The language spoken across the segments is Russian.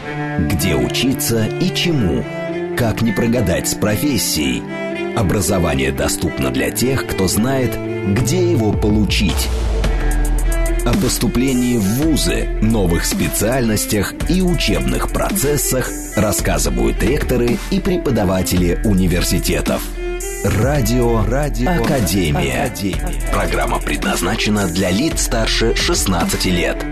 Где учиться и чему? Как не прогадать с профессией? Образование доступно для тех, кто знает, где его получить. О поступлении в вузы, новых специальностях и учебных процессах рассказывают ректоры и преподаватели университетов. Радио Академия. Программа предназначена для лиц старше 16 лет.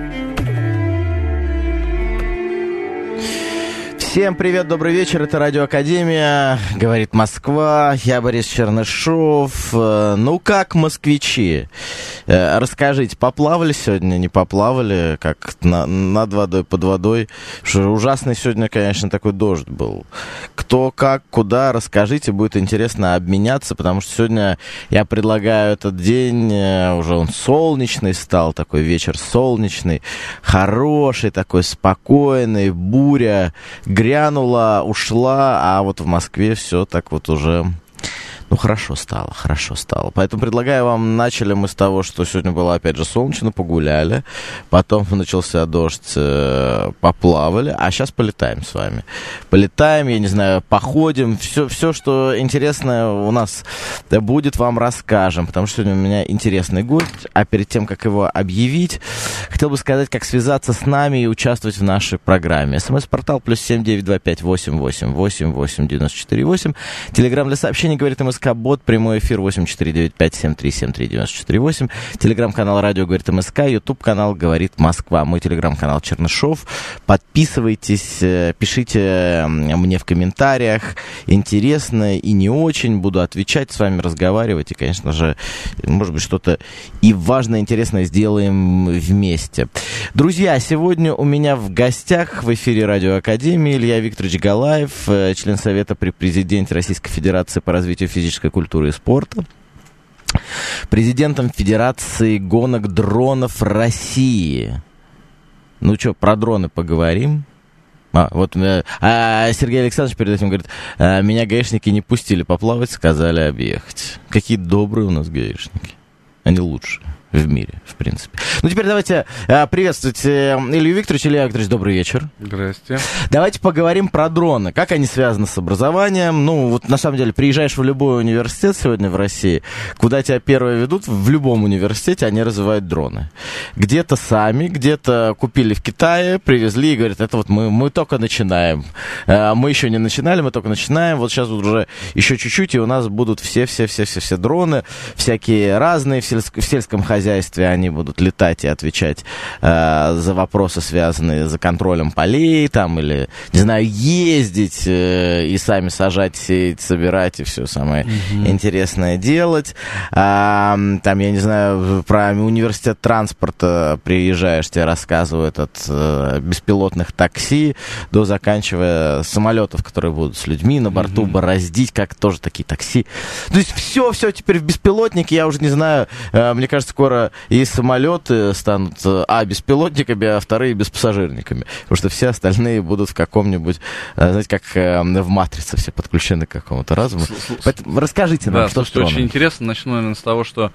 Всем привет, добрый вечер, это Радио Академия, говорит Москва, я Борис Чернышов. Ну как, москвичи? Расскажите, поплавали сегодня, не поплавали, как над водой, под водой? Ужасный сегодня, конечно, такой дождь был. Кто, как, куда, расскажите, будет интересно обменяться, потому что сегодня я предлагаю этот день, уже он солнечный стал, такой вечер солнечный, хороший, такой спокойный, буря грянула, ушла, а вот в Москве все так вот уже... Ну, хорошо стало. Поэтому предлагаю вам, начали мы с того, что сегодня было, опять же, солнечно, погуляли, потом начался дождь, поплавали, а сейчас полетаем с вами. Полетаем, я не знаю, походим, все, что интересное у нас будет, вам расскажем, потому что сегодня у меня интересный гость, а перед тем, как его объявить, хотел бы сказать, как связаться с нами и участвовать в нашей программе. СМС-портал +7 925 88 88 94 8. Телеграм для сообщений, говорит МСК Бот, прямой эфир 8495-7373-94-8. Телеграм-канал «Радио говорит МСК», ютуб-канал «Говорит Москва». Мой телеграм-канал Чернышов. Подписывайтесь, пишите мне в комментариях. Интересно и не очень. Буду отвечать, с вами разговаривать. И, конечно же, может быть, что-то и важное, интересное сделаем вместе. Друзья, сегодня у меня в гостях в эфире «Радио Академии» Илья Викторович Галаев, член Совета при президенте Российской Федерации по развитию физической культуры и спорта, президентом Федерации гонок дронов России. Ну что, про дроны поговорим. Сергей Александрович перед этим говорит, меня гаишники не пустили поплавать, сказали объехать. Какие добрые у нас гаишники. Они лучшие в мире, в принципе. Ну, теперь давайте приветствовать Илью Викторовича. Илья Викторович, добрый вечер. Здрасте. Давайте поговорим про дроны. Как они связаны с образованием? Ну, вот на самом деле, приезжаешь в любой университет сегодня в России, куда тебя первые ведут, в любом университете они развивают дроны. Где-то сами, где-то купили в Китае, привезли и говорят, это вот мы только начинаем. Мы еще не начинали, мы только начинаем. Вот сейчас вот уже еще чуть-чуть, и у нас будут все дроны, всякие разные, в сельском хозяйстве они будут летать и отвечать за вопросы, связанные с контролем полей, там, или, не знаю, ездить и сами сажать, сеять, собирать и все самое интересное делать. Там, я не знаю, про университет транспорта приезжаешь, тебе рассказывают от беспилотных такси до заканчивая самолетов, которые будут с людьми на борту бороздить, как тоже такие такси. То есть все теперь в беспилотнике, я уже не знаю, мне кажется, скоро и самолеты станут беспилотниками, а вторые беспассажирниками. Потому что все остальные будут в каком-нибудь, знаете, как в «Матрице» все подключены к какому-то разуму. Поэтому расскажите нам, что с дроном. Очень интересно. Начну, наверное, с того, что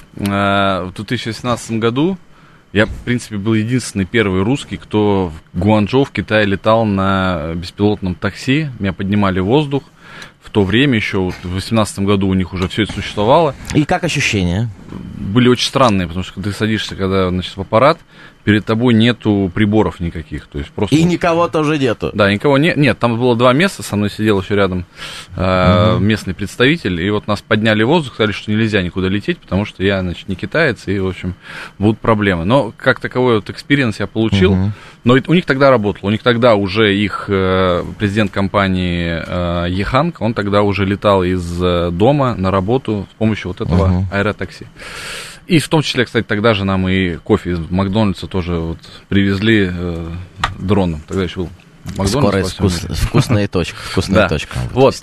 в 2017 году я, в принципе, был единственный первый русский, кто в Гуанчжоу в Китае летал на беспилотном такси. Меня поднимали в воздух. В то время еще, вот, в 2018 году у них уже все это существовало. И как ощущения? Были очень странные, потому что ты садишься, когда, значит, в аппарат, перед тобой нету приборов никаких. То есть просто... И никого тоже нету? Да, никого нет. Нет, там было 2 места, со мной сидел еще рядом местный представитель, и вот нас подняли в воздух, сказали, что нельзя никуда лететь, потому что я, значит, не китаец, и, в общем, будут проблемы. Но как таковой вот экспириенс я получил, но у них тогда работало, у них тогда уже их президент компании Еханг, он тогда уже летал из дома на работу с помощью вот этого аэротакси. И в том числе, кстати, тогда же нам и кофе из Макдональдса тоже вот привезли дроном. Тогда еще был Макдональдс. Скоро вкусная точка. Да. Вот,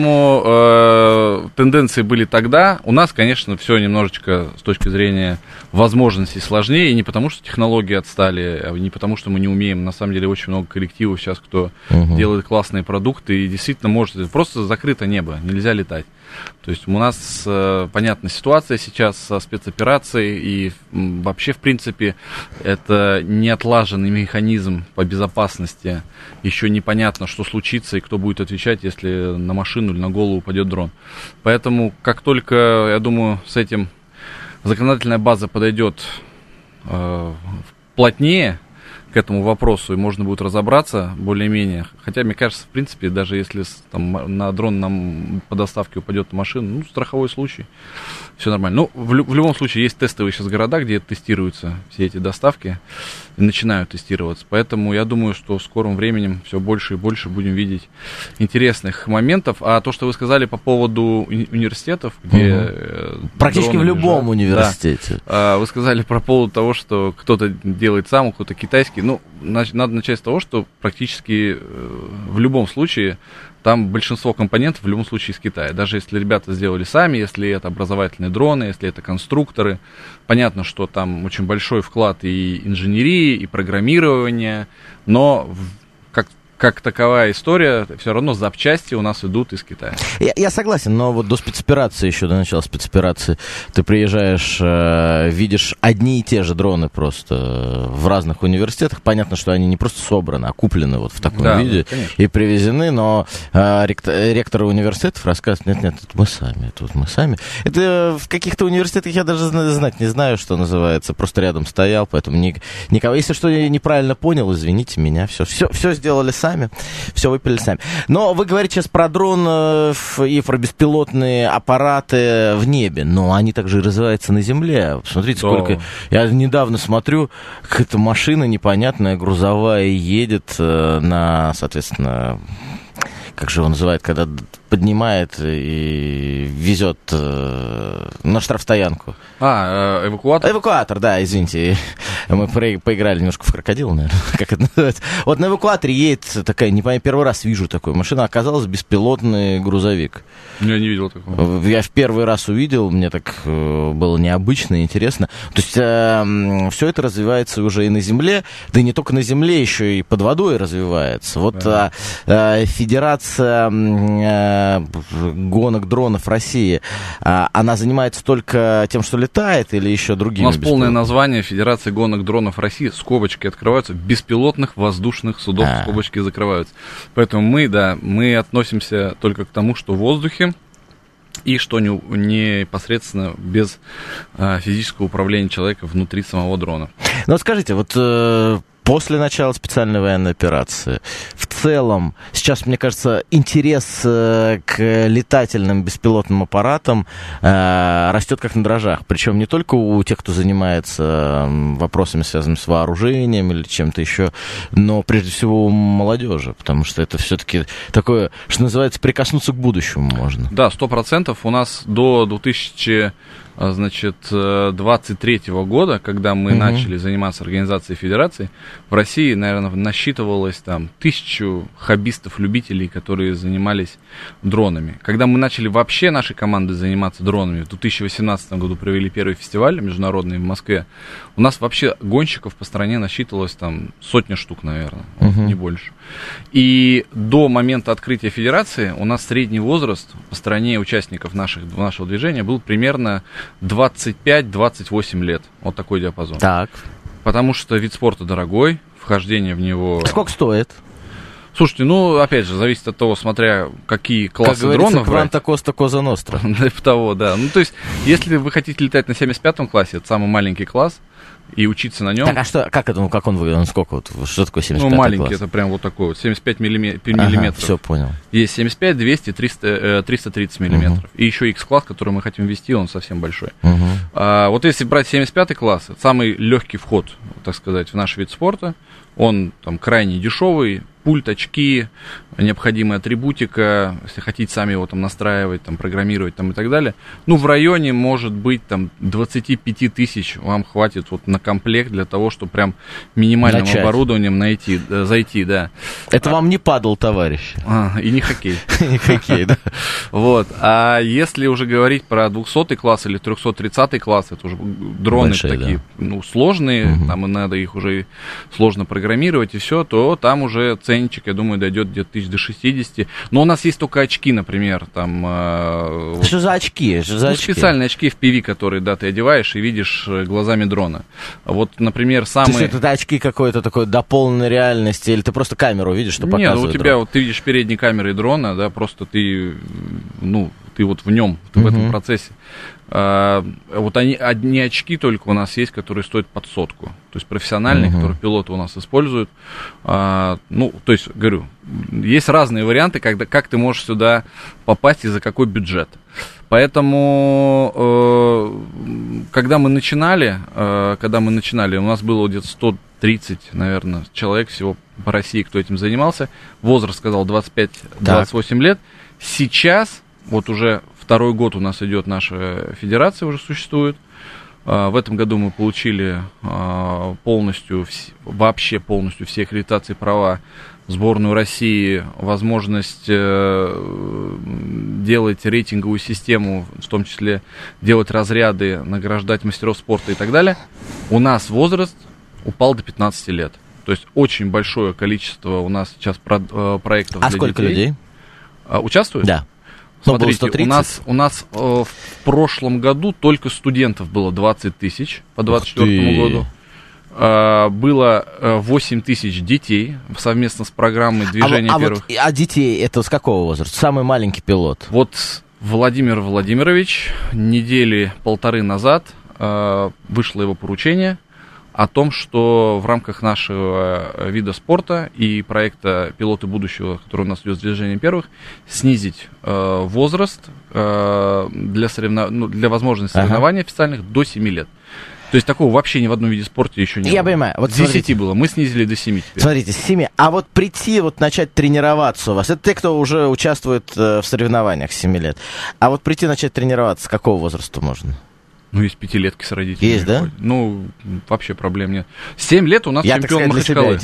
поэтому тенденции были тогда. У нас, конечно, все немножечко с точки зрения возможностей сложнее. И не потому, что технологии отстали, а не потому, что мы не умеем. На самом деле, очень много коллективов сейчас, кто делает классные продукты. И действительно, может, просто закрыто небо, нельзя летать. То есть у нас, понятна ситуация сейчас со спецоперацией, и вообще, в принципе, это неотлаженный механизм по безопасности. Еще непонятно, что случится и кто будет отвечать, если на машину или на голову упадет дрон. Поэтому, как только, я думаю, с этим законодательная база подойдет плотнее к этому вопросу, и можно будет разобраться более-менее. Хотя, мне кажется, в принципе, даже если там, на дрон нам по доставке упадет машина, страховой случай, все нормально. Ну, в любом случае, есть тестовые сейчас города, где тестируются все эти доставки, и начинают тестироваться. Поэтому я думаю, что в скором времени все больше и больше будем видеть интересных моментов. А то, что вы сказали по поводу университетов, где... Практически в любом университете. Да, вы сказали про поводу того, что кто-то делает сам, кто-то китайский. Ну, надо начать с того, что практически в любом случае там большинство компонентов в любом случае из Китая. Даже если ребята сделали сами, если это образовательные дроны, если это конструкторы. Понятно, что там очень большой вклад и инженерии, и программирования, но как таковая история, все равно запчасти у нас идут из Китая. Я согласен, но вот до спецоперации, еще до начала спецоперации, ты приезжаешь, видишь одни и те же дроны просто в разных университетах. Понятно, что они не просто собраны, а куплены вот в таком виде, конечно, и привезены, но ректоры университетов рассказывают, нет, тут мы сами. Это в каких-то университетах я даже знать не знаю, что называется, просто рядом стоял, поэтому никого. Если что я неправильно понял, извините меня, все сделали сами. Все выпили сами. Но вы говорите сейчас про дронов и про беспилотные аппараты в небе, но они также и развиваются на земле. Смотрите, сколько... Я недавно смотрю, какая-то машина непонятная, грузовая, едет на, соответственно... Как же его называют, когда поднимает и везет на штрафстоянку? Эвакуатор? Эвакуатор, да, извините. Мы поиграли немножко в крокодила, наверное, как это называется. Вот на эвакуаторе едет такая, не понимаю, первый раз вижу такую машину, оказалось беспилотный грузовик. Я не видел такого. Я в первый раз увидел, мне так было необычно и интересно. То есть все это развивается уже и на земле, да и не только на земле, еще и под водой развивается. Вот Федерация гонок дронов России, она занимается только тем, что летает, или еще другими? У нас полное название Федерации гонок дронов России, скобочки открываются, беспилотных воздушных судов, скобочки закрываются. Поэтому мы относимся только к тому, что в воздухе, и что непосредственно без физического управления человека внутри самого дрона. Ну, скажите, вот... После начала специальной военной операции, в целом, сейчас, мне кажется, интерес к летательным беспилотным аппаратам растет как на дрожжах. Причем не только у тех, кто занимается вопросами, связанными с вооружением или чем-то еще, но прежде всего у молодежи, потому что это все-таки такое, что называется, прикоснуться к будущему можно. Да, 100%. У нас до 2023 года, когда мы начали заниматься организацией федерации, в России, наверное, насчитывалось там 1000 хоббистов-любителей, которые занимались дронами. Когда мы начали вообще нашей командой заниматься дронами, в 2018 году провели первый фестиваль международный в Москве, у нас вообще гонщиков по стране насчитывалось там 100 штук, наверное, не больше. И до момента открытия федерации у нас средний возраст по стране участников нашего движения был примерно 25-28 лет. Вот такой диапазон. Так. Потому что вид спорта дорогой, вхождение в него... Сколько стоит? Слушайте, опять же, зависит от того, смотря какие классы дронов. Как говорится, кванта коста коза ностра. Того, да. То есть, если вы хотите летать на 75-м классе, это самый маленький класс, и учиться на нем. Так, а что, как он выглядит? Сколько вот, что такое 75-й маленький, класс? Это прям вот такой вот, 75 миллиметров. Все, понял. Есть 75, 200, 330 миллиметров. И еще X-класс, который мы хотим ввести, он совсем большой. Вот если брать 75-й класс, это самый легкий вход, так сказать, в наш вид спорта. Он там крайне дешевый, пульт, очки, необходимая атрибутика, если хотите сами его там настраивать, там программировать там и так далее. В районе, может быть, там 25 тысяч вам хватит вот на комплект для того, чтобы прям минимальным оборудованием зайти, да. Это вам не падал, товарищ. И не хоккей. Не хоккей, да. Вот. А если уже говорить про 200-й класс или 330-й класс, это уже дроны такие, сложные, там и надо их уже сложно программировать и все, то там уже ценничек, я думаю, дойдет где-то 1000 до 60. Но у нас есть только очки, например, там... Что за очки? Специальные очки FPV, которые, да, ты одеваешь и видишь глазами дрона. Вот, например, самые... То есть это очки какой-то такой до полной реальности, или ты просто камеру видишь, что показывает? Нет, у тебя, вот ты видишь передние камеры дрона, да, просто ты вот в нем, ты в этом процессе. Вот одни очки только у нас есть, которые стоят под 100. То есть профессиональные, которые пилоты у нас используют. То есть, говорю, есть разные варианты, как ты можешь сюда попасть и за какой бюджет. Поэтому, когда мы начинали, у нас было где-то 130, наверное, человек всего по России, кто этим занимался. Возраст, сказал, 25-28 лет. Сейчас, вот уже второй год у нас идет наша федерация, уже существует. В этом году мы получили полностью все аккредитации, права, сборную России, возможность делать рейтинговую систему, в том числе делать разряды, награждать мастеров спорта и так далее. У нас возраст упал до 15 лет. То есть очень большое количество у нас сейчас проектов для детей. А сколько людей участвует? Да. Смотрите, у нас в прошлом году только студентов было 20 тысяч по 2024 году. Было 8 тысяч детей совместно с программой движения первых. А детей это с какого возраста? Самый маленький пилот? Вот Владимир Владимирович недели 1.5 назад вышло его поручение о том, что в рамках нашего вида спорта и проекта «Пилоты будущего», который у нас идет с движением первых, снизить возраст для возможности соревнований официальных до 7 лет. То есть такого вообще ни в одном виде спорта еще не было. Я понимаю. Вот 10 было, мы снизили до 7 теперь. Смотрите, с 7. А вот прийти, начать тренироваться у вас, это те, кто уже участвует в соревнованиях с 7 лет. А вот прийти, начать тренироваться, с какого возраста можно? Есть пятилетки с родителями. Есть, да? Вообще проблем нет. 7 лет у нас чемпион Махачкалы.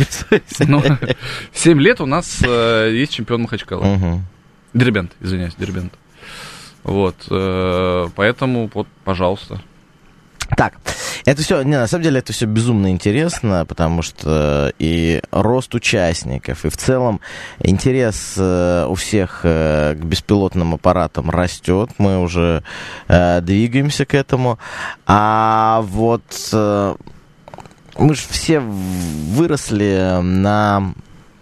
7 лет у нас есть чемпион Махачкалы. Дербент, извиняюсь, Дербент. Вот, поэтому, вот, пожалуйста. Так, это все, на самом деле, это все безумно интересно, потому что и рост участников, и в целом интерес у всех к беспилотным аппаратам растет, мы уже двигаемся к этому, а вот мы же все выросли на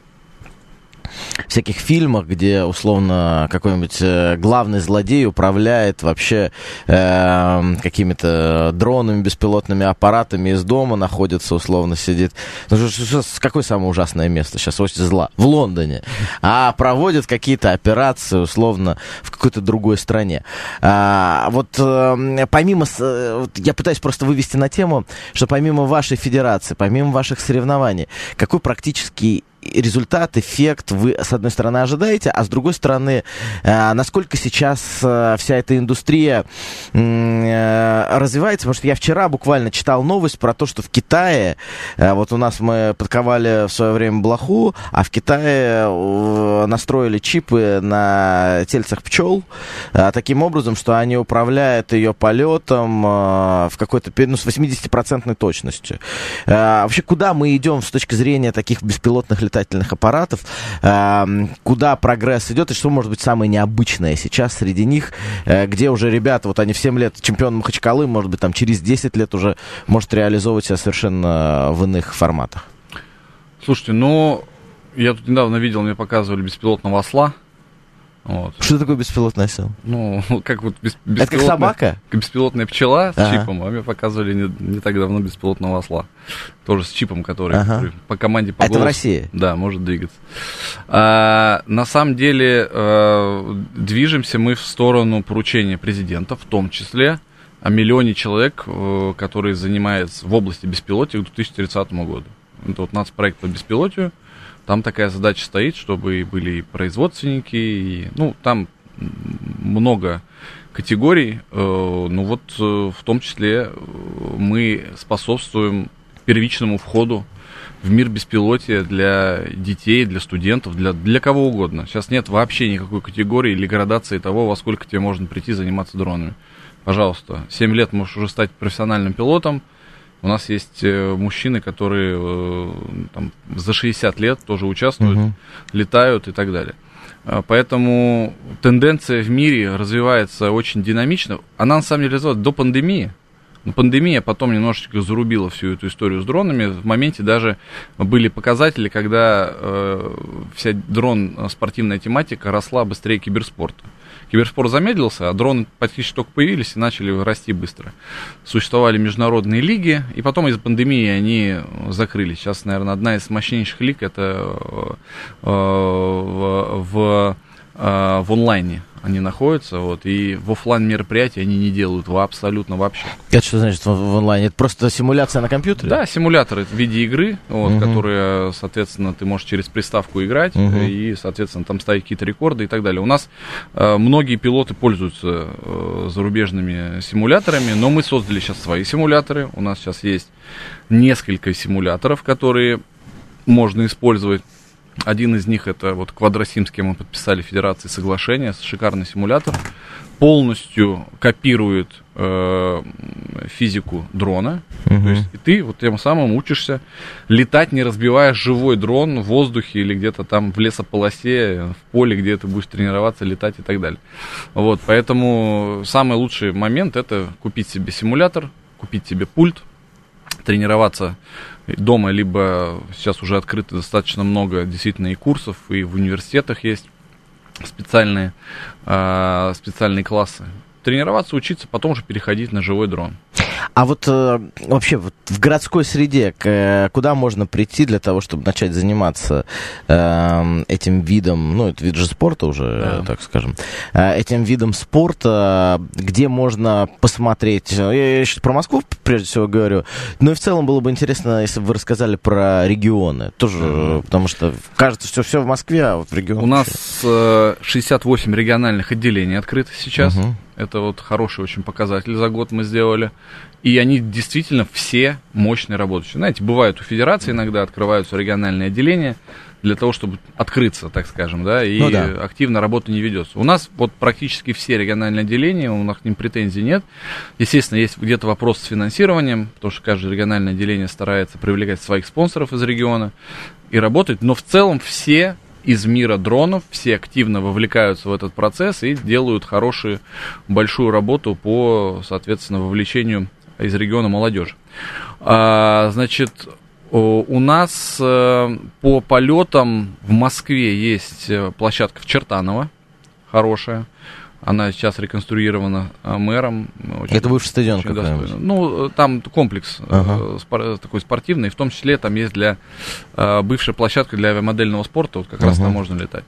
всяких фильмах, где, условно, какой-нибудь главный злодей управляет вообще какими-то дронами, беспилотными аппаратами из дома, находится, условно, сидит. Какое самое ужасное место сейчас, ось зла? В Лондоне. А проводят какие-то операции, условно, в какой-то другой стране. Помимо... Я пытаюсь просто вывести на тему, что помимо вашей федерации, помимо ваших соревнований, какой практический результат, эффект вы, с одной стороны, ожидаете, а с другой стороны, насколько сейчас вся эта индустрия развивается? Потому что я вчера буквально читал новость про то, что в Китае, вот у нас мы подковали в свое время блоху, а в Китае настроили чипы на тельцах пчел таким образом, что они управляют ее полетом в какой-то, с 80% точностью. Вообще, куда мы идем с точки зрения таких беспилотных летательных аппаратов, куда прогресс идет, и что может быть самое необычное сейчас среди них, где уже ребята, вот они в 7 лет чемпион Махачкалы, может быть, там через 10 лет уже может реализовывать себя совершенно в иных форматах. Слушайте, я тут недавно видел, мне показывали беспилотного осла. Вот. Что такое беспилотный осел? Как вот это как собака? Беспилотная пчела с чипом, а мне показывали не так давно беспилотного осла. Тоже с чипом, который по команде, по голосу. Это в России? Да, может двигаться. На самом деле движемся мы в сторону поручения президента, в том числе о 1 миллионе человек, которые занимаются в области беспилотия к 2030 году. Это вот нацпроект по беспилотию. Там такая задача стоит, чтобы были и производственники, и, там много категорий. Ну вот в том числе мы способствуем первичному входу в мир беспилотия для детей, для студентов, для кого угодно. Сейчас нет вообще никакой категории или градации того, во сколько тебе можно прийти заниматься дронами. Пожалуйста, 7 лет можешь уже стать профессиональным пилотом. У нас есть мужчины, которые там, за 60 лет тоже участвуют, летают и так далее. Поэтому тенденция в мире развивается очень динамично. Она на самом деле развивалась до пандемии. Но пандемия потом немножечко зарубила всю эту историю с дронами. В моменте даже были показатели, когда вся дрон-спортивная тематика росла быстрее киберспорта. Киберспорт замедлился, а дроны практически только появились и начали расти быстро. Существовали международные лиги, и потом из-за пандемии они закрылись. Сейчас, наверное, одна из мощнейших лиг это в онлайне они находятся, вот, и в офлайн мероприятия они не делают абсолютно вообще. Это что значит в онлайне? Это просто симуляция на компьютере? Да, симуляторы в виде игры, вот, которые, соответственно, ты можешь через приставку играть, и, соответственно, там ставить какие-то рекорды и так далее. У нас многие пилоты пользуются зарубежными симуляторами, но мы создали сейчас свои симуляторы. У нас сейчас есть несколько симуляторов, которые можно использовать. Один из них это вот Quadrasim, с кем мы подписали Федерации соглашение, шикарный симулятор, полностью копирует физику дрона, то есть и ты вот тем самым учишься летать, не разбивая живой дрон в воздухе или где-то там в лесополосе, в поле, где ты будешь тренироваться, летать и так далее. Вот, поэтому самый лучший момент это купить себе симулятор, купить себе пульт, тренироваться дома, либо сейчас уже открыто достаточно много действительно и курсов, и в университетах есть специальные классы. Тренироваться, учиться, потом уже переходить на живой дрон. А вот вообще вот в городской среде куда можно прийти для того, чтобы начать заниматься этим видом, ну, это вид же спорта уже, так скажем, этим видом спорта, где можно посмотреть, я сейчас про Москву прежде всего говорю, но и в целом было бы интересно, если бы вы рассказали про регионы, тоже, потому что кажется, что все в Москве, а вот в регионах... У нас 68 региональных отделений открыто сейчас. Это вот хороший очень показатель за год мы сделали. И они действительно все мощные работающие. Знаете, бывает у федерации иногда открываются региональные отделения для того, чтобы открыться, так скажем, да, и активно работа не ведется. У нас вот практически все региональные отделения, у нас к ним претензий нет. Естественно, есть где-то вопрос с финансированием, потому что каждое региональное отделение старается привлекать своих спонсоров из региона и работать, но в целом все из мира дронов, все активно вовлекаются в этот процесс и делают хорошую, большую работу по, соответственно, вовлечению из региона молодежи. Значит, у нас по полетам в Москве есть площадка в Чертаново, хорошая. Она сейчас реконструирована мэром. Это бывший стадион какой-нибудь? Ну, там комплекс такой спортивный, в том числе там есть бывшая площадка для авиамодельного спорта, вот как раз там можно летать.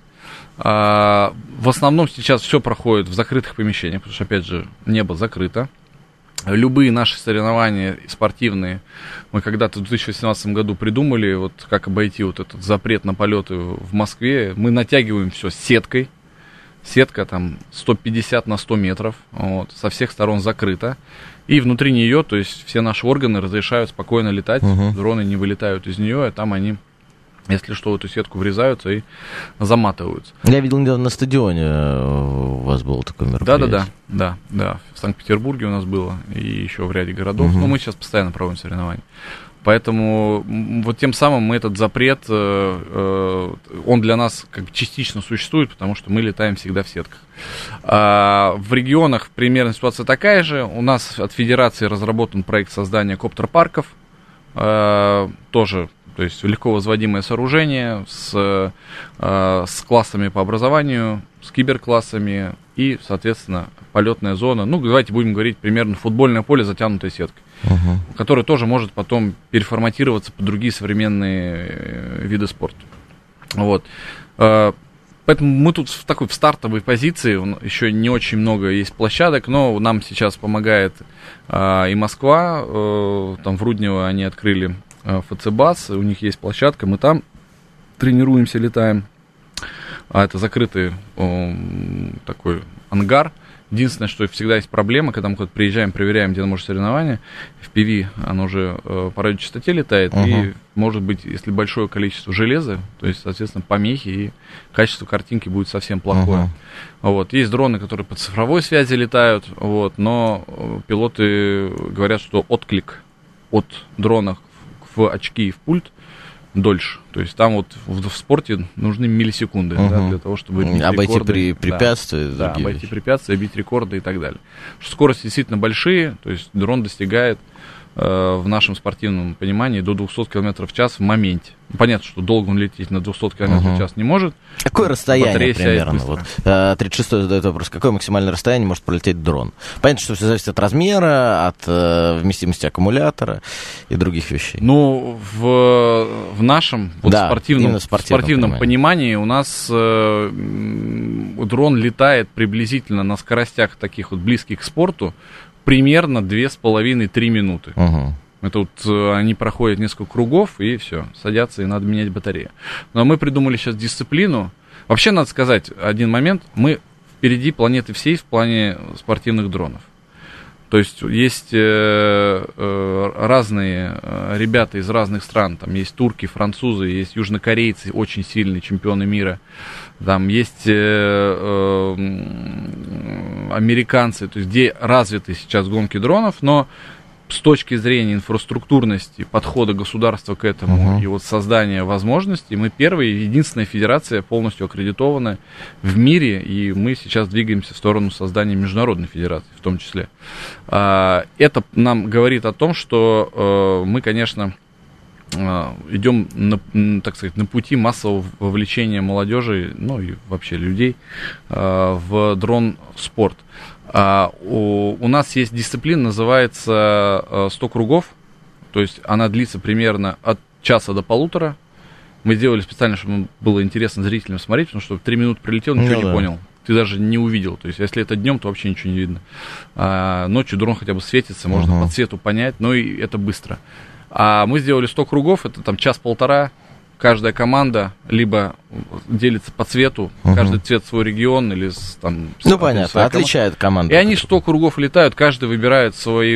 В основном сейчас все проходит в закрытых помещениях, потому что, опять же, небо закрыто. Любые наши соревнования спортивные мы когда-то в 2018 году придумали, вот как обойти вот этот запрет на полеты в Москве. Мы натягиваем все сеткой. Сетка там 150 на 100 метров, вот, со всех сторон закрыта. И внутри нее, то есть все наши органы разрешают спокойно летать, дроны не вылетают из нее, а там они, если что, в эту сетку врезаются и заматываются. Я видел недавно на стадионе у вас было такое мероприятие. Да. В Санкт-Петербурге у нас было и еще в ряде городов. Но мы сейчас постоянно проводим соревнования. Поэтому вот тем самым мы этот запрет, он для нас как бы частично существует, потому что мы летаем всегда в сетках. В регионах примерно ситуация такая же. У нас от Федерации разработан проект создания коптер-парков, тоже, то есть легко возводимое сооружение с классами по образованию, с киберклассами и, соответственно, полетная зона. Ну, давайте будем говорить примерно футбольное поле, затянутое сеткой, которое тоже может потом переформатироваться под другие современные виды спорта. Вот. Поэтому мы тут в стартовой позиции, еще не очень много есть площадок, но нам сейчас помогает и Москва, там в Руднево они открыли ФЦБАС, у них есть площадка, мы там тренируемся, летаем. а это закрытый такой ангар. Единственное, что всегда есть проблема, когда мы куда-то приезжаем, проверяем, где может соревнование, FPV, оно уже по радиочастоте летает, и может быть, если большое количество железа, то есть, соответственно, помехи, и качество картинки будет совсем плохое. Вот. Есть дроны, которые по цифровой связи летают, вот, но пилоты говорят, что отклик от дрона в очки и в пульт дольше. То есть там вот в спорте нужны миллисекунды, да, для того, чтобы бить обойти рекорды. препятствия. Да, обойти препятствия, бить рекорды и так далее. Скорости действительно большие, то есть дрон достигает в нашем спортивном понимании до 200 км в час в моменте. Понятно, что долго он лететь на 200 км в час не может. Какое расстояние примерно? Вот, 36-й задает вопрос. Какое максимальное расстояние может пролететь дрон? Понятно, что все зависит от размера, от вместимости аккумулятора и других вещей. Ну, в нашем вот спортивном понимании у нас дрон летает приблизительно на скоростях таких вот близких к спорту примерно 2,5-3 минуты. Это вот они проходят несколько кругов, и все, садятся, и надо менять батарею. Но мы придумали сейчас дисциплину. Вообще, надо сказать один момент. Мы впереди планеты всей в плане спортивных дронов. То есть разные ребята из разных стран. Там есть турки, французы, есть южнокорейцы, очень сильные чемпионы мира. Там есть американцы, то есть где развиты сейчас гонки дронов, но с точки зрения инфраструктурности, подхода государства к этому и вот создания возможностей, мы первая и единственная федерация, полностью аккредитованная в мире, и мы сейчас двигаемся в сторону создания международной федерации в том числе. Это нам говорит о том, что мы, конечно, идем, так сказать, на пути массового вовлечения молодежи, ну и вообще людей в дрон-спорт. У нас есть дисциплина, называется 100 кругов, то есть она длится примерно от часа до полутора. Мы сделали специально, чтобы было интересно зрителям смотреть, потому что 3 минуты прилетел, ничего не понял. Ты даже не увидел. То есть, если это днем, то вообще ничего не видно. Ночью дрон хотя бы светится, можно по цвету понять, но и это быстро. А мы сделали 100 кругов, это там час-полтора. Каждая команда либо делится по цвету, каждый цвет свой регион, или там... Ну, понятно, отличает команду. И они 100 кругов летают, каждый выбирает свой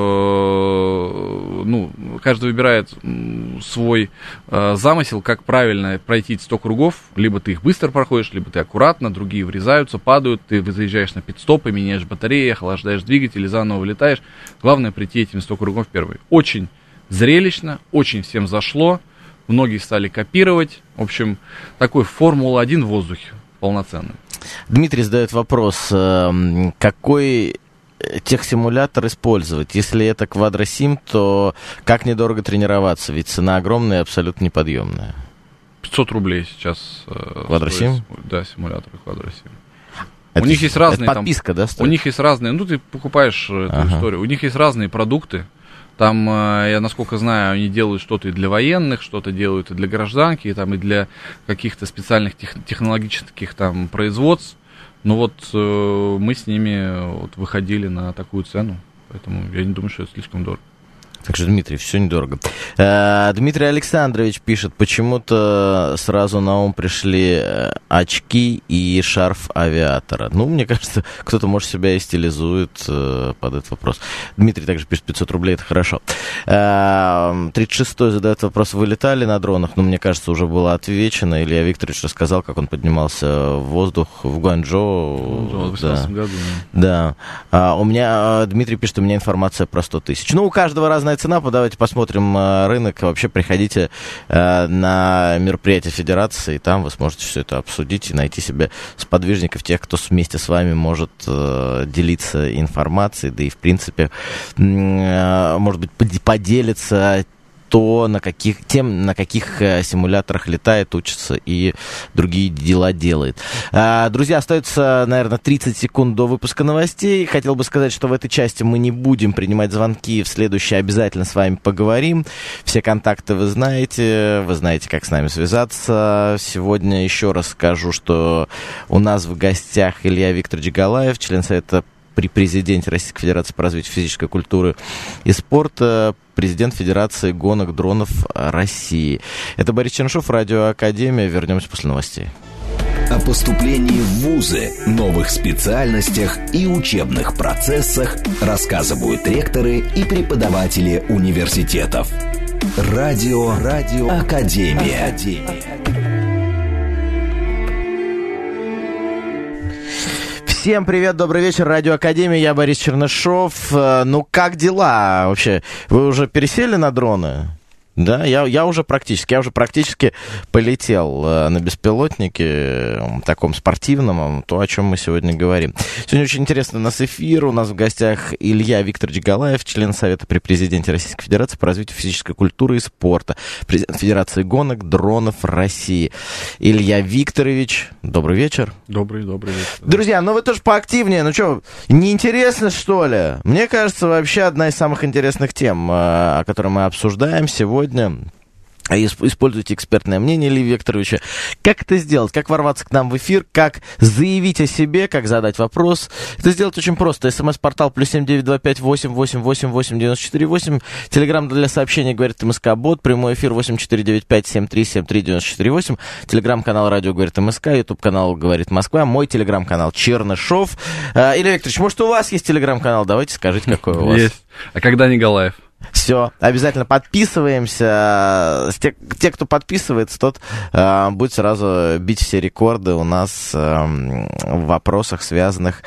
замысел, как правильно пройти 100 кругов. Либо ты их быстро проходишь, либо ты аккуратно, другие врезаются, падают, ты заезжаешь на пит-стопы, меняешь батареи, охлаждаешь двигатель, заново вылетаешь. Главное пройти этими 100 кругов первый. Очень зрелищно, очень всем зашло. Многие стали копировать. В общем, такой Формула-1 в воздухе полноценный. Дмитрий задает вопрос, какой техсимулятор использовать? Если это квадросим, то как недорого тренироваться? Ведь цена огромная и абсолютно неподъемная. 500 рублей сейчас. Квадросим? Да, симуляторы квадросим. У них есть разные... подписка, да, стоит? У них есть разные... Ну, ты покупаешь эту историю. У них есть разные продукты. Там, я насколько знаю, они делают что-то и для военных, что-то делают и для гражданки, и, там, и для каких-то специальных технологических там производств. Но вот мы с ними вот выходили на такую цену, поэтому я не думаю, что это слишком дорого. Так что, Дмитрий, все недорого. Дмитрий Александрович пишет, почему-то сразу на ум пришли очки и шарф авиатора. Ну, мне кажется, кто-то, может, себя и стилизует под этот вопрос. Дмитрий также пишет, 500 рублей, это хорошо. 36-й задает вопрос, вы летали на дронах? Ну, мне кажется, уже было отвечено. Илья Викторович рассказал, как он поднимался в воздух в Гуанчжоу. В 2018 году. Да. У меня, Дмитрий пишет, у меня информация про 100 тысяч. Ну, у каждого разная цена, давайте посмотрим рынок. Вообще приходите на мероприятие Федерации, и там вы сможете все это обсудить и найти себе сподвижников, тех, кто вместе с вами может делиться информацией, да и в принципе, может быть, поделиться на каких симуляторах летает, учится и другие дела делает. Друзья, остается, наверное, 30 секунд до выпуска новостей. Хотел бы сказать, что в этой части мы не будем принимать звонки. В следующей обязательно с вами поговорим. Все контакты вы знаете, как с нами связаться. Сегодня еще раз скажу, что у нас в гостях Илья Викторович Галаев, член Совета при президенте Российской Федерации по развитию физической культуры и спорта, президент Федерации гонок дронов России. Это Борис Чернышов, Радио Академия. Вернемся после новостей. О поступлении в вузы, новых специальностях и учебных процессах рассказывают ректоры и преподаватели университетов. Радио Академия. Всем привет, добрый вечер, Радио Академия, я Борис Чернышов. Ну, как дела вообще? Вы уже пересели на дроны? Да, я уже практически полетел на беспилотнике, таком спортивном, то, о чем мы сегодня говорим. Сегодня очень интересный у нас эфир. У нас в гостях Илья Викторович Галаев, член Совета при президенте Российской Федерации по развитию физической культуры и спорта, президент Федерации гонок дронов России. Илья Викторович, добрый вечер. Добрый вечер. Друзья, ну вы тоже поактивнее. Ну что, неинтересно, что ли? Мне кажется, вообще одна из самых интересных тем, о которой мы обсуждаем сегодня. Используйте экспертное мнение Ильи Викторовича. Как это сделать? Как ворваться к нам в эфир? Как заявить о себе? Как задать вопрос? Это сделать очень просто. СМС-портал +7 925 888 894 8. Телеграм для сообщений говорит МСК Бот. Прямой эфир 8495 73 73 94 8. Телеграм-канал Радио говорит МСК. Ютуб-канал Говорит Москва. Мой телеграм-канал Чернышов. Илья Викторович, может, у вас есть телеграм-канал? Давайте скажите, какой у вас. Есть. А когда Галаев? Все, обязательно подписываемся. Те, кто подписывается, тот будет сразу бить все рекорды у нас в вопросах, связанных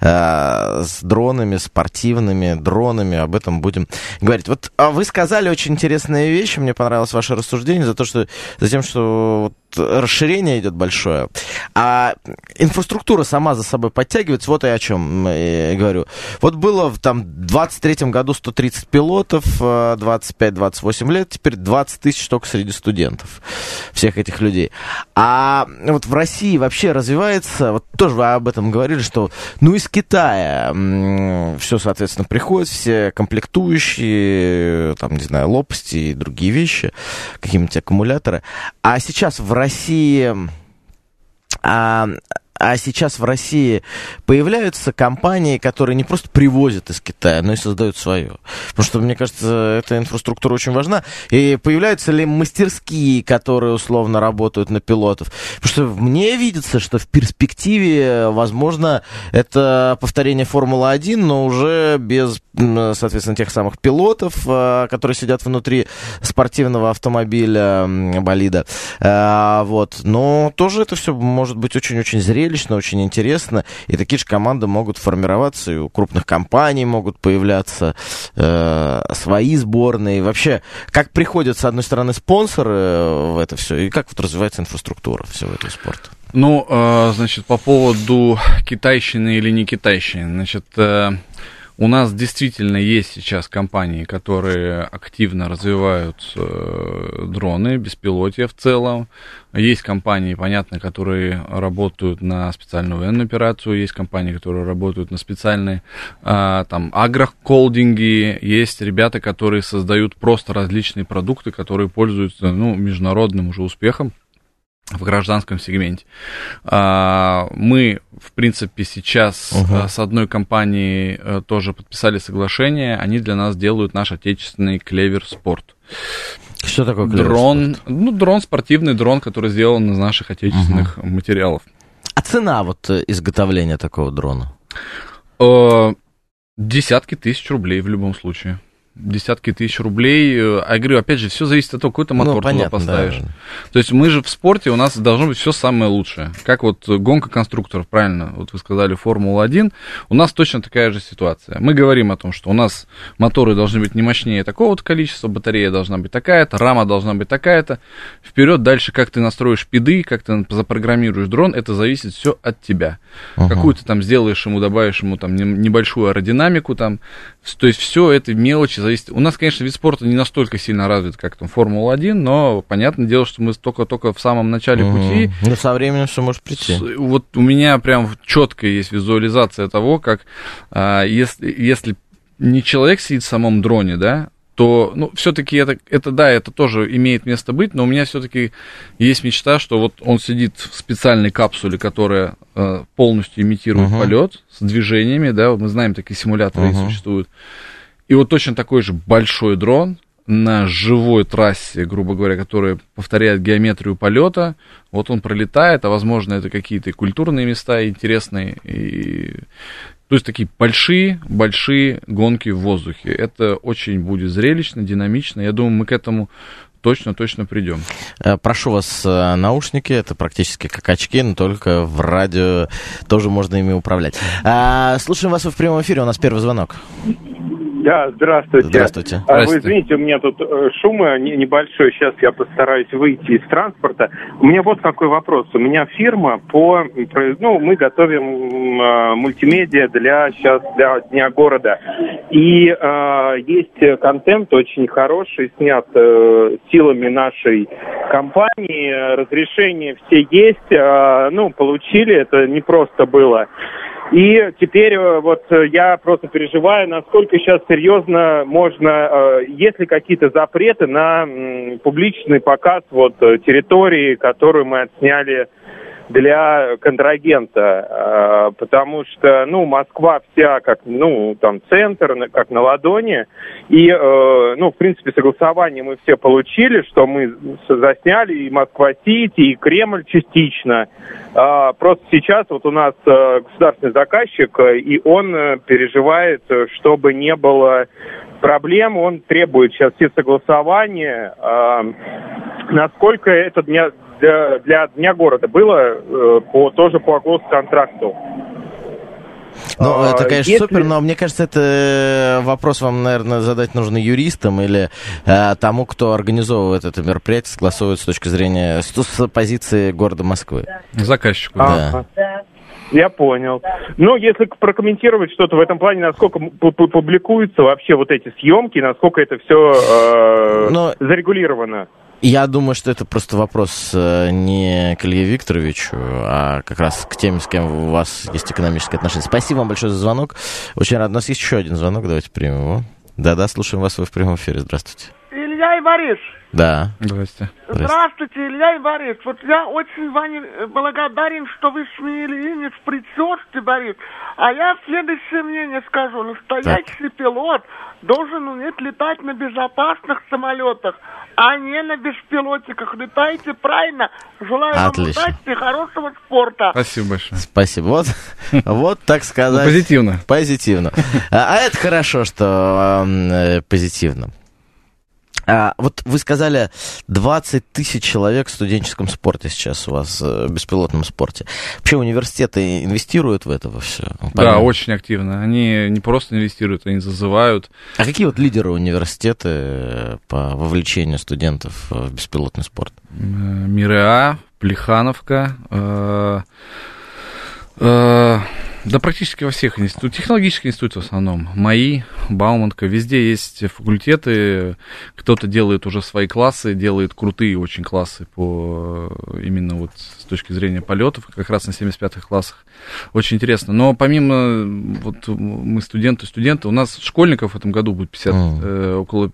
с дронами, спортивными дронами. Об этом будем говорить. Вот вы сказали очень интересные вещи. Мне понравилось ваше рассуждение за тем, что расширение идет большое, а инфраструктура сама за собой подтягивается. Вот и о чем я говорю. Вот было в 23-м году 130 пилотов, 25-28 лет, теперь 20 тысяч только среди студентов, всех этих людей. А вот в России вообще развивается, вот тоже вы об этом говорили, что из Китая все, соответственно, приходит, все комплектующие, лопасти и другие вещи, какие-нибудь аккумуляторы. А сейчас в России появляются компании, которые не просто привозят из Китая, но и создают свое. Потому что, мне кажется, эта инфраструктура очень важна. И появляются ли мастерские, которые условно работают на пилотов? Потому что мне видится, что в перспективе, возможно, это повторение Формулы-1, но уже без, соответственно, тех самых пилотов, которые сидят внутри спортивного автомобиля, болида. Но тоже это все может быть очень-очень зрелищно, очень интересно, и такие же команды могут формироваться, и у крупных компаний могут появляться свои сборные. Вообще, как приходят, с одной стороны, спонсоры в это все, и как развивается инфраструктура всего этого спорта? По поводу китайщины или не китайщины, у нас действительно есть сейчас компании, которые активно развивают дроны, беспилотия в целом. Есть компании, понятно, которые работают на специальную военную операцию, есть компании, которые работают на специальные агрохолдинги, есть ребята, которые создают просто различные продукты, которые пользуются международным уже успехом в гражданском сегменте. Мы, в принципе, сейчас с одной компанией тоже подписали соглашение. Они для нас делают наш отечественный Клевер Спорт. Что такое Клевер Спорт? Дрон, спортивный дрон, который сделан из наших отечественных материалов. А цена изготовления такого дрона? Десятки тысяч рублей в любом случае. Десятки тысяч рублей. Я говорю, опять же, все зависит от того, какой ты мотор туда поставишь. Да. То есть мы же в спорте, у нас должно быть все самое лучшее. Как гонка конструкторов, правильно, вы сказали, Формула-1, у нас точно такая же ситуация. Мы говорим о том, что у нас моторы должны быть не мощнее такого-то количества, батарея должна быть такая-то, рама должна быть такая-то. Вперед, дальше, как ты настроишь пиды, как ты запрограммируешь дрон, это зависит все от тебя. Какую ты сделаешь ему, добавишь ему небольшую аэродинамику, то есть все это мелочи зависит. У нас, конечно, вид спорта не настолько сильно развит, как Формула-1, но понятное дело, что мы только в самом начале пути. Но со временем все может прийти. Вот у меня прям четкая есть визуализация того, как если не человек сидит в самом дроне, да, то, все-таки это тоже имеет место быть, но у меня все-таки есть мечта, что он сидит в специальной капсуле, которая полностью имитирует полет с движениями, да, мы знаем, такие симуляторы существуют, и точно такой же большой дрон, на живой трассе, грубо говоря, которая повторяет геометрию полета. Вот он пролетает, а возможно это какие-то культурные места интересные. То есть такие большие гонки в воздухе. Это очень будет зрелищно, динамично. Я думаю, мы к этому точно придем. Прошу вас, наушники, это практически как очки, но только в радио тоже можно ими управлять. Слушаем вас в прямом эфире, у нас первый звонок. Да, здравствуйте. Здравствуйте. Вы извините, у меня тут шум небольшой, сейчас я постараюсь выйти из транспорта. У меня вот какой вопрос. У меня фирма мы готовим мультимедиа для Дня города. И есть контент очень хороший, снят силами нашей компании. Разрешения все есть. Получили, это не просто было. И теперь вот я просто переживаю, насколько сейчас серьезно можно, есть ли какие-то запреты на публичный показ территории, которую мы отсняли для контрагента, потому что, Москва вся как, центр, как на ладони, и, в принципе, согласование мы все получили, что мы засняли и Москва-Сити, и Кремль частично. Просто сейчас у нас государственный заказчик, и он переживает, чтобы не было проблем, он требует сейчас все согласования. Насколько это для Дня города было тоже по госконтракту. Это, конечно, супер, но мне кажется, это вопрос вам, наверное, задать нужно юристам или тому, кто организовывает это мероприятие, согласовывает с точки зрения, с позиции города Москвы. Заказчику. Да. Я понял. Если прокомментировать что-то в этом плане, насколько публикуются вообще эти съемки, насколько это все зарегулировано? Я думаю, что это просто вопрос не к Илье Викторовичу, а как раз к тем, с кем у вас есть экономические отношения. Спасибо вам большое за звонок. Очень рад. У нас есть еще один звонок, давайте примем его. Да-да, слушаем вас, вы в прямом эфире. Здравствуйте. Илья и Борис. Да. Здравствуйте. Здравствуйте, Илья и Борис. Я очень вам благодарен, что вы сменили имя в присутствии, Борис. А я следующее мнение скажу. Настоящий пилот должен уметь летать на безопасных самолетах, а не на беспилотниках. Летайте правильно. Желаю вам удачи и хорошего спорта. Спасибо большое. Спасибо. Вот так сказать. Позитивно. А это хорошо, что позитивно. Вот вы сказали, 20 тысяч человек в студенческом спорте сейчас у вас, в беспилотном спорте. Вообще университеты инвестируют в это во все? Да, очень активно. Они не просто инвестируют, они зазывают. А какие лидеры университета по вовлечению студентов в беспилотный спорт? МИРЭА, Плехановка, да практически во всех институтах, технологические институты в основном, МАИ, Бауманка, везде есть факультеты, кто-то делает уже свои классы, делает крутые очень классы именно с точки зрения полетов, как раз на 75-х классах, очень интересно. Но помимо, мы студенты, у нас школьников в этом году будет около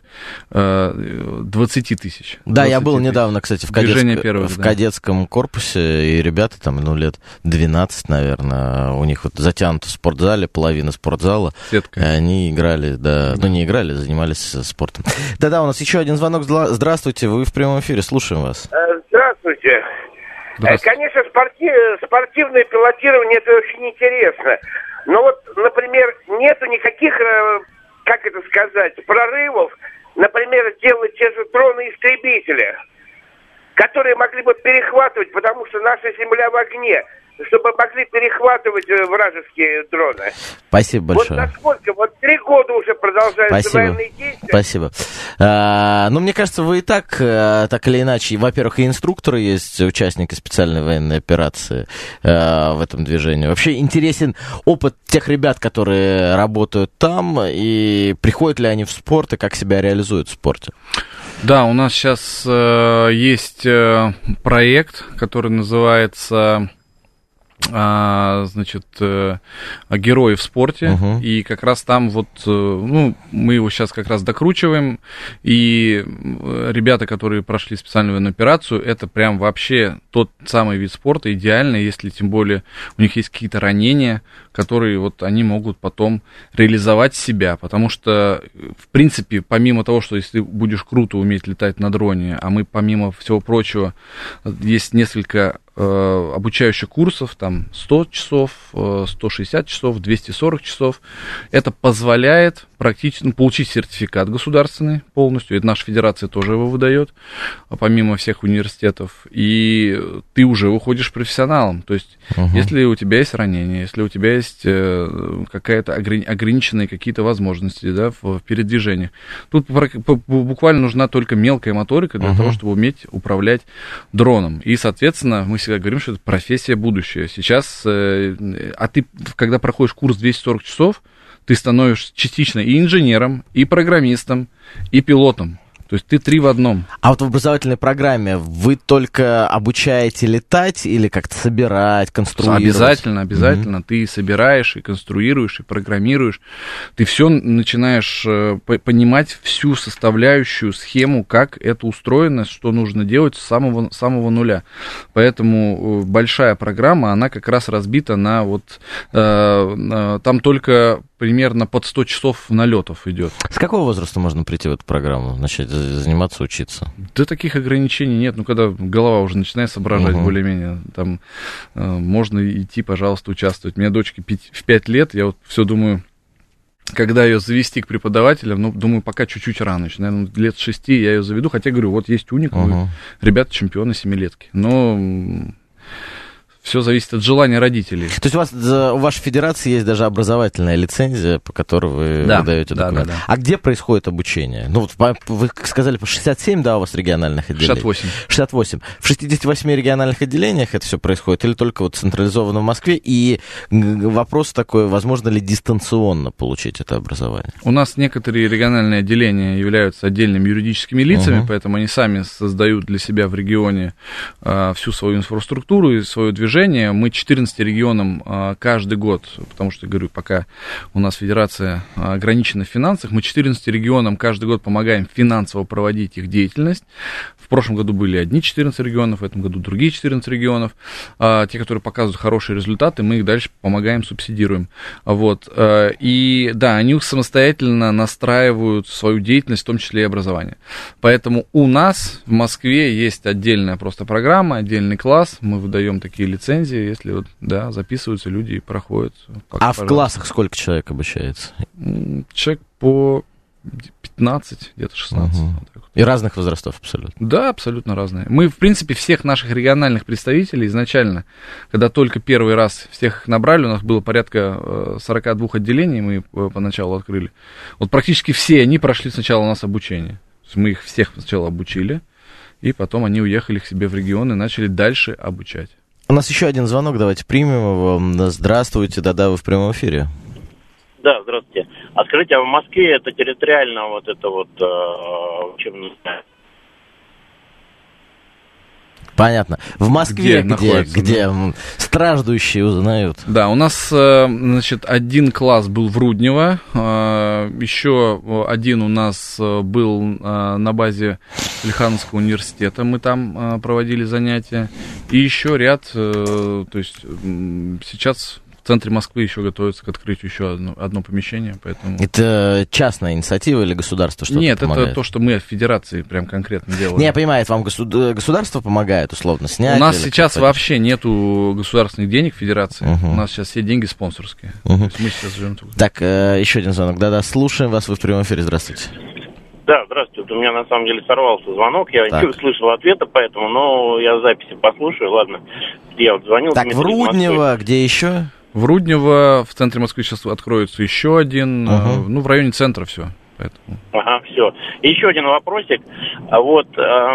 20 тысяч. Да, я был недавно, кстати, в кадетском корпусе, и ребята там, лет 12, наверное, у них затянуто в спортзале, половина спортзала. Сетка. Они играли, не играли, занимались спортом. Да-да, у нас еще один звонок. Здравствуйте, вы в прямом эфире, слушаем вас. Здравствуйте. Конечно, спортивное пилотирование, это очень интересно. Но например, нету никаких, прорывов, например, делать те же дроны-истребители, которые могли бы перехватывать, потому что наша Земля в огне, чтобы могли перехватывать вражеские дроны. Спасибо большое. Насколько? 3 года уже продолжаются военные действия. Спасибо. Мне кажется, вы и так или иначе, во-первых, и инструкторы есть, участники специальной военной операции в этом движении. Вообще интересен опыт тех ребят, которые работают там, и приходят ли они в спорт, и как себя реализуют в спорте. Да, у нас сейчас есть проект, который называется значит, герои в спорте, и как раз там вот, ну, мы его сейчас как раз докручиваем, и ребята, которые прошли специальную военную операцию, это прям вообще тот самый вид спорта, идеальный, если тем более у них есть какие-то ранения, которые вот они могут потом реализовать себя, потому что, в принципе, помимо того, что если ты будешь круто уметь летать на дроне, а мы, помимо всего прочего, есть несколько обучающих курсов, там 100 часов, 160 часов, 240 часов. Это позволяет практически получить сертификат государственный полностью. Это наша федерация тоже его выдает, помимо всех университетов. И ты уже выходишь профессионалом. То есть, если у тебя есть ранение, если у тебя есть какая-то ограниченные какие-то возможности, да, в передвижении, тут буквально нужна только мелкая моторика для того, чтобы уметь управлять дроном. И, соответственно, мы всегда говорим, что это профессия будущего. Сейчас, а ты, когда проходишь курс 240 часов, ты становишься частично и инженером, и программистом, и пилотом. То есть ты 3 в одном. А вот в образовательной программе вы только обучаете летать или как-то собирать, конструировать? Обязательно. Ты собираешь, и конструируешь, и программируешь. Ты все начинаешь понимать всю составляющую схему, как это устроено, что нужно делать с самого нуля. Поэтому большая программа, она как раз разбита на вот... Там только примерно под 100 часов налетов идет. С какого возраста можно прийти в эту программу, начать заниматься, учиться? Да таких ограничений нет. Ну, когда голова уже начинает соображать более-менее, там можно идти, пожалуйста, участвовать. У меня дочке в 5 лет, я вот все думаю, когда ее завести к преподавателям, ну, думаю, пока чуть-чуть рано еще. Наверное, лет 6 я ее заведу, хотя, говорю, вот есть уникумы, ребята чемпионы 7-летки. Но... Все зависит от желания родителей. То есть у вашей федерации есть даже образовательная лицензия, по которой вы выдаете документы. Да. А где происходит обучение? Ну, вот вы сказали, по 67, да, у вас региональных отделений? 68. В 68 региональных отделениях это все происходит? Или только вот централизованно в Москве? И вопрос такой, возможно ли дистанционно получить это образование? У нас некоторые региональные отделения являются отдельными юридическими лицами, поэтому они сами создают для себя в регионе всю свою инфраструктуру и свое движение. Мы 14 регионам каждый год, потому что, говорю, пока у нас федерация ограничена в финансах, мы 14 регионам каждый год помогаем финансово проводить их деятельность. В прошлом году были одни 14 регионов, в этом году другие 14 регионов. Те, которые показывают хорошие результаты, мы их дальше помогаем, субсидируем. Вот. И да, они самостоятельно настраивают свою деятельность, в том числе и образование. Поэтому у нас в Москве есть отдельная просто программа, отдельный класс, мы выдаем такие лицензии, если вот, да, записываются люди и проходят. А в классах сколько человек обучается? Человек по 15, где-то 16. Вот так вот. И разных возрастов абсолютно? Да, абсолютно разные. Мы, в принципе, всех наших региональных представителей изначально, когда только первый раз всех их набрали, у нас было порядка 42 отделений, мы поначалу открыли. Вот практически все они прошли сначала у нас обучение. То есть мы их всех сначала обучили, и потом они уехали к себе в регион и начали дальше обучать. У нас еще один звонок, давайте примем его. Здравствуйте, да-да, вы в прямом эфире. Да, здравствуйте. А скажите, а в Москве это территориально вот это вот учебное? Понятно. В Москве где страждущие узнают? Да, у нас, значит, один класс был в Руднево, еще один у нас был на базе Плехановского университета, мы там проводили занятия, и еще ряд, то есть сейчас... В центре Москвы еще готовится к открытию еще одно помещение, поэтому... Это частная инициатива или государство что-то Нет, помогает? Это то, что мы от федерации прям конкретно делаем. Не, я понимаю, это вам государство помогает условно снять? У нас сейчас вообще нету государственных денег в федерации, у нас сейчас все деньги спонсорские. То есть мы сейчас живем только... Так, еще один звонок, да-да, слушаем вас, вы в прямом эфире, здравствуйте. Да, здравствуйте, у меня на самом деле сорвался звонок, я не услышал ответа, поэтому, но я записи послушаю, ладно. Я вот звонил... Так, в Руднево, где еще? В Руднево, в центре Москвы сейчас откроется еще один, ну, в районе центра все. Поэтому. Ага, все. И еще один вопросик. Вот,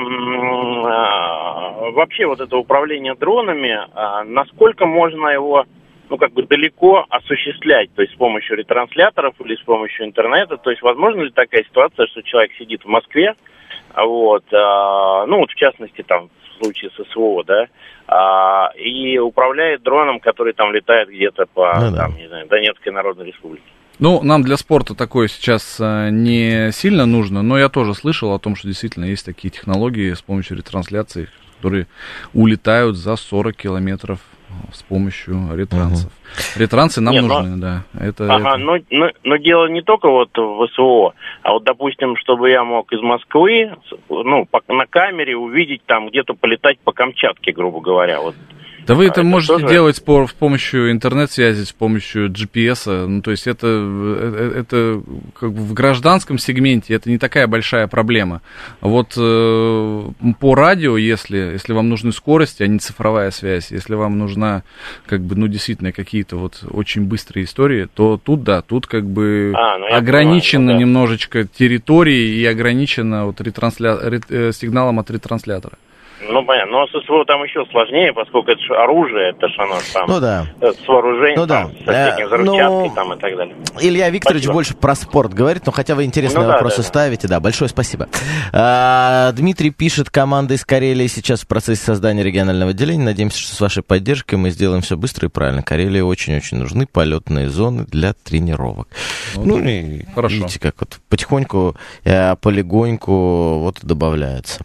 вообще вот это управление дронами, насколько можно его, ну, как бы далеко осуществлять, то есть с помощью ретрансляторов или с помощью интернета, то есть возможно ли такая ситуация, что человек сидит в Москве, вот, ну, вот в частности, там, случае с СВО, да, и управляет дроном, который там летает где-то по, там, не знаю, Донецкой Народной Республике. Ну, нам для спорта такое сейчас не сильно нужно, но я тоже слышал о том, что действительно есть такие технологии с помощью ретрансляции, которые улетают за 40 километров с помощью ретрансов. Ретрансы нам нужны, да. Но дело не только вот в СВО, а вот, допустим, чтобы я мог из Москвы, ну, на камере увидеть там где-то полетать по Камчатке, грубо говоря, вот. Да вы это можете тоже делать с помощью интернет-связи, с помощью GPS. Ну, то есть это как бы в гражданском сегменте это не такая большая проблема. Вот по радио, если вам нужны скорости, а не цифровая связь, если вам нужна как бы, ну, действительно какие-то вот очень быстрые истории, то тут, да, тут как бы ограничено немножечко территории и ограничено вот сигналом от ретранслятора. Ну, понятно. Но с СВО там еще сложнее, поскольку это же оружие, это же оно там с вооружением, там, с этим взрывчаткой там и так далее. Илья Викторович больше про спорт говорит, но хотя вы интересные вопросы ставите. Да, большое спасибо. Дмитрий пишет, команда из Карелии сейчас в процессе создания регионального отделения. Надеемся, что с вашей поддержкой мы сделаем все быстро и правильно. Карелии очень-очень нужны полетные зоны для тренировок. Ну, и хорошо. Видите, как вот потихоньку, полегоньку вот добавляется.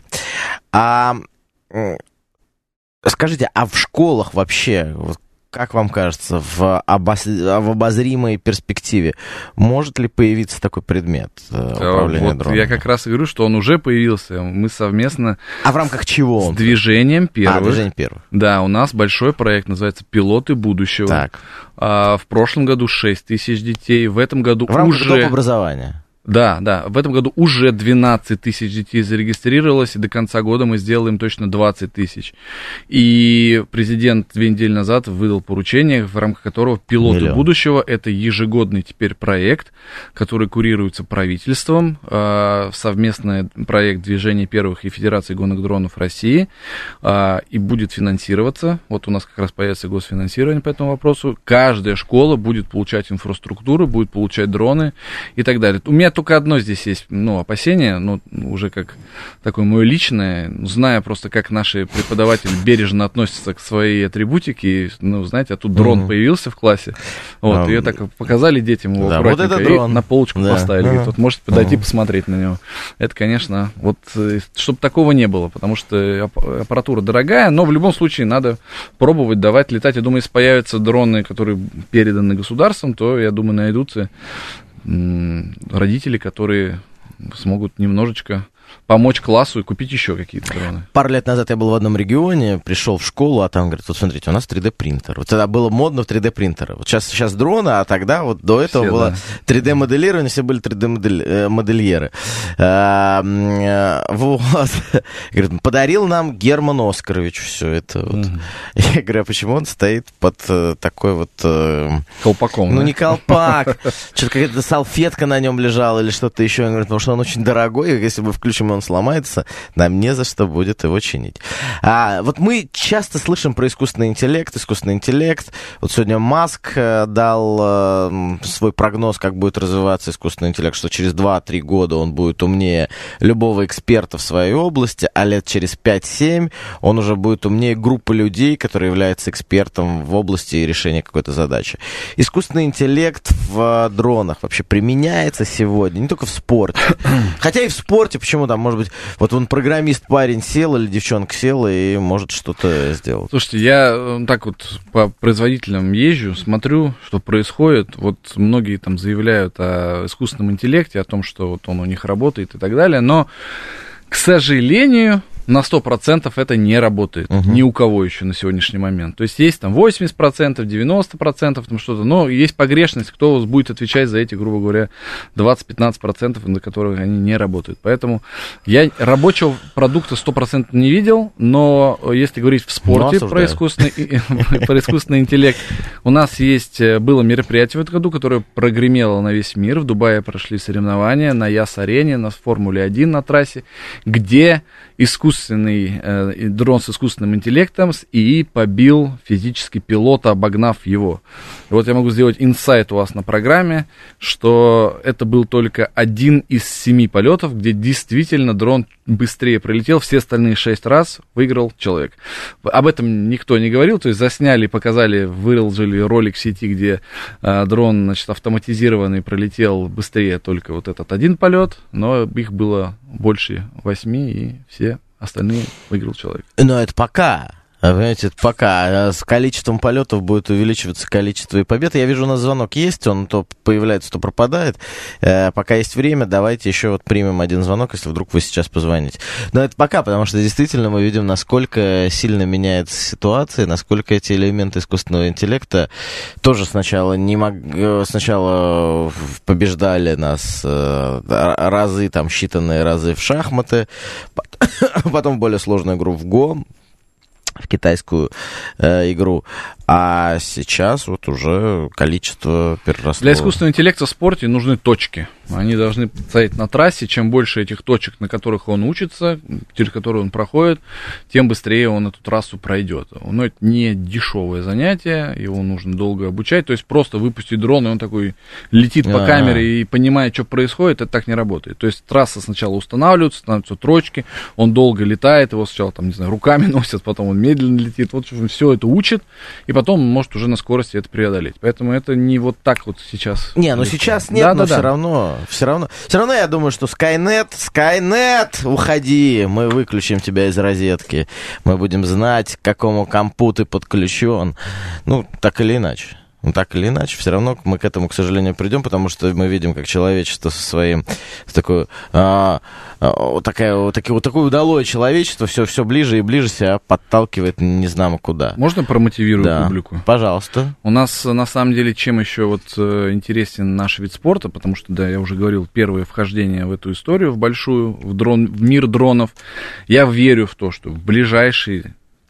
Скажите, а в школах вообще, вот, как вам кажется, в обозримой перспективе может ли появиться такой предмет управления дроном? Я как раз и говорю, что он уже появился. Мы совместно... А в рамках чего он? С движением первых. Движение первых. Да, у нас большой проект, называется «Пилоты будущего». Так. В прошлом году 6 тысяч детей, в этом году в рамках образования. Да, в этом году уже 12 тысяч детей зарегистрировалось, и до конца года мы сделаем точно 20 тысяч. И президент 2 недели назад выдал поручение, в рамках которого «Пилоты будущего» — это ежегодный теперь проект, который курируется правительством, совместный проект «Движение первых» и Федерации гонок дронов России, и будет финансироваться. Вот у нас как раз появится госфинансирование по этому вопросу. Каждая школа будет получать инфраструктуру, будет получать дроны и так далее. У меня только одно здесь есть, опасение, уже как такое мое личное, зная просто, как наши преподаватели бережно относятся к своей атрибутике, знаете, а тут дрон появился в классе, вот, ее так показали детям его аккуратненько, вот и на полочку поставили, говорит, вот можете подойти посмотреть на него. Это, конечно, вот, чтобы такого не было, потому что аппаратура дорогая, но в любом случае надо пробовать, давать летать. Я думаю, если появятся дроны, которые переданы государством, то, я думаю, найдутся родители, которые смогут немножечко помочь классу и купить еще какие-то дроны. Пару лет назад я был в одном регионе, пришел в школу, а там говорят, вот смотрите, у нас 3D-принтер. Вот тогда было модно в 3D-принтеры. Вот сейчас дроны, а тогда вот до этого все, было 3D-моделирование, все были 3D-модельеры. Вот. Говорит, подарил нам Герман Оскарович все это. Вот. Я говорю, а почему он стоит под такой вот... колпаком. Ну, не колпак. Что-то какая-то салфетка на нем лежала или что-то еще. Он говорит, потому что он очень дорогой, если мы включим, он сломается, нам не за что будет его чинить. Вот мы часто слышим про искусственный интеллект. Вот сегодня Маск дал свой прогноз, как будет развиваться искусственный интеллект, что через 2-3 года он будет умнее любого эксперта в своей области, а лет через 5-7 он уже будет умнее группы людей, которые являются экспертом в области решения какой-то задачи. Искусственный интеллект в дронах вообще применяется сегодня, не только в спорте. Хотя и в спорте, почему там, может быть, вот он программист, парень сел или девчонка села и может что-то сделать. Слушайте, я так вот по производителям езжу, смотрю, что происходит. Вот многие там заявляют о искусственном интеллекте, о том, что вот он у них работает и так далее, но, к сожалению, на 100% это не работает. Ни у кого еще на сегодняшний момент. То есть есть там 80%, 90%, там что-то, но есть погрешность, кто будет отвечать за эти, грубо говоря, 20-15%, на которых они не работают. Поэтому я рабочего продукта 100% не видел, но если говорить в спорте про искусственный интеллект, у нас было мероприятие в этом году, которое прогремело на весь мир. В Дубае прошли соревнования на ЯС-арене, на Формуле 1 на трассе, где искусственный дрон с искусственным интеллектом, и побил физически пилота, обогнав его. И вот я могу сделать инсайт у вас на программе, что это был только 1 из 7 полетов, где действительно дрон быстрее пролетел, все остальные 6 раз выиграл человек. Об этом никто не говорил, то есть засняли, показали, выложили ролик в сети, где дрон, значит, автоматизированный пролетел быстрее только вот этот 1 полет, но их было больше 8, и все остальные выиграл человек. Но это пока. Понимаете, это пока. С количеством полетов будет увеличиваться количество и побед. Я вижу, у нас звонок есть, он то появляется, то пропадает. Пока есть время, давайте еще вот примем один звонок, если вдруг вы сейчас позвоните. Но это пока, потому что действительно мы видим, насколько сильно меняется ситуация, насколько эти элементы искусственного интеллекта тоже сначала побеждали нас разы, там, считанные разы в шахматы, потом более сложную игру в Го, в китайскую игру, а сейчас вот уже количество переросло. Для искусственного интеллекта в спорте нужны точки. Они должны стоять на трассе. Чем больше этих точек, на которых он учится, через которые он проходит, тем быстрее он эту трассу пройдет. Но это не дешевое занятие, его нужно долго обучать. То есть просто выпустить дрон, и он такой летит по камере и понимает, что происходит, это так не работает. То есть трасса сначала устанавливается, становятся точки, он долго летает, его сначала, там, не знаю, руками носят, потом он медленно летит. Вот все это учит, и потом он может уже на скорости это преодолеть. Поэтому это не вот так вот сейчас. Не, ну сейчас нет, но все равно я думаю, что Skynet, уходи, мы выключим тебя из розетки, мы будем знать, к какому компу ты подключен. Ну, так или иначе. Все равно мы к этому, к сожалению, придем, потому что мы видим, как человечество со своим, такое удалое человечество все ближе и ближе себя подталкивает не знамо куда. Можно промотивирую публику? Пожалуйста. У нас, на самом деле, чем еще вот интересен наш вид спорта, потому что, да, я уже говорил, первое вхождение в эту историю, в большую, в мир дронов. Я верю в то, что в ближайшие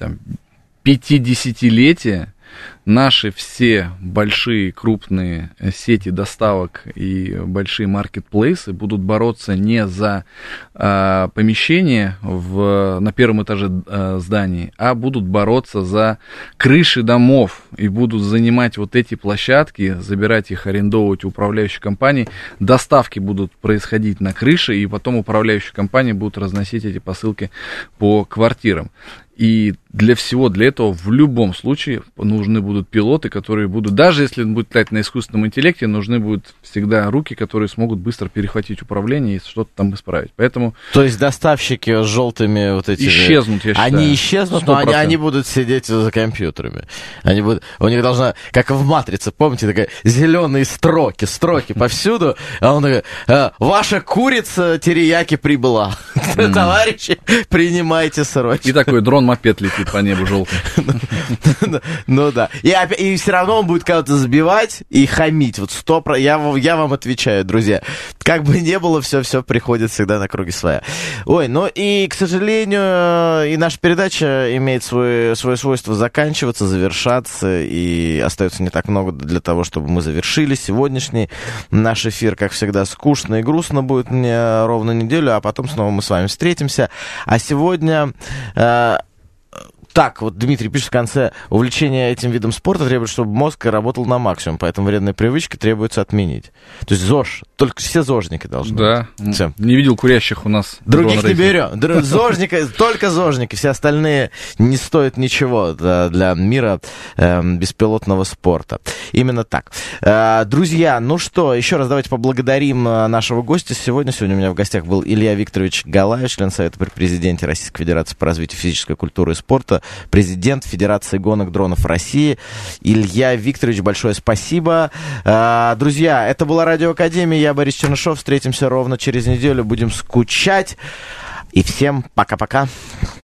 50-летия наши все большие крупные сети доставок и большие маркетплейсы будут бороться не за помещение на первом этаже зданий, а будут бороться за крыши домов и будут занимать вот эти площадки, забирать их, арендовывать у управляющей компании. Доставки будут происходить на крыше, и потом управляющие компании будут разносить эти посылки по квартирам. И для этого в любом случае нужны будут пилоты, которые будут, даже если он будет летать на искусственном интеллекте, нужны будут всегда руки, которые смогут быстро перехватить управление и что-то там исправить. Поэтому... То есть доставщики с желтыми вот этими... Исчезнут, я считаю. Они исчезнут, 100%. Но они будут сидеть за компьютерами. У них должна, как в «Матрице», помните, такая зеленые строки повсюду, а он такой: ваша курица терияки прибыла. Товарищи, принимайте срочно. И такой дрон-мопед летит по небу желтый. Ну да. И все равно он будет кого-то сбивать и хамить. Вот 100%. Я вам отвечаю, друзья. Как бы ни было, все приходит всегда на круги своя. Ой, ну и, к сожалению, и наша передача имеет свое свойство заканчиваться, завершаться, и остается не так много для того, чтобы мы завершили сегодняшний наш эфир. Как всегда, скучно и грустно будет мне ровно неделю, а потом снова мы с вами встретимся. А сегодня... Так, вот Дмитрий пишет в конце: увлечение этим видом спорта требует, чтобы мозг работал на максимум, поэтому вредные привычки требуется отменить. То есть ЗОЖ, только все зожники должны быть. Все. Не видел курящих у нас. Других не берем. Только зожники, все остальные не стоят ничего для мира беспилотного спорта. Именно так. Друзья, ну что, еще раз давайте поблагодарим нашего гостя сегодня. Сегодня у меня в гостях был Илья Викторович Галаев, член Совета при президенте Российской Федерации по развитию физической культуры и спорта, президент Федерации гонок дронов России. Илья Викторович, большое спасибо. Друзья, это была Радиоакадемия, я Борис Чернышов. Встретимся ровно через неделю, будем скучать. И всем пока-пока.